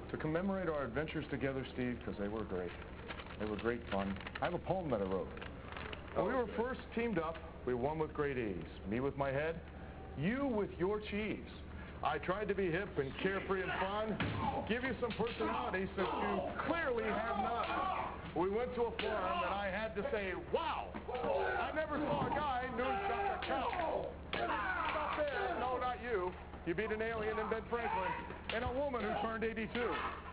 to commemorate our adventures together, Steve, because they were great. They were great fun. I have a poem that I wrote. When we were first teamed up, we won with great ease. Me with my head, you with your cheese. I tried to be hip and carefree and fun, give you some personality since you clearly have none. We went to a farm and I had to say, wow, I never saw a guy noon-shot a cow. Stop there. No, not you. You beat an alien in Ben Franklin and a woman who turned 82.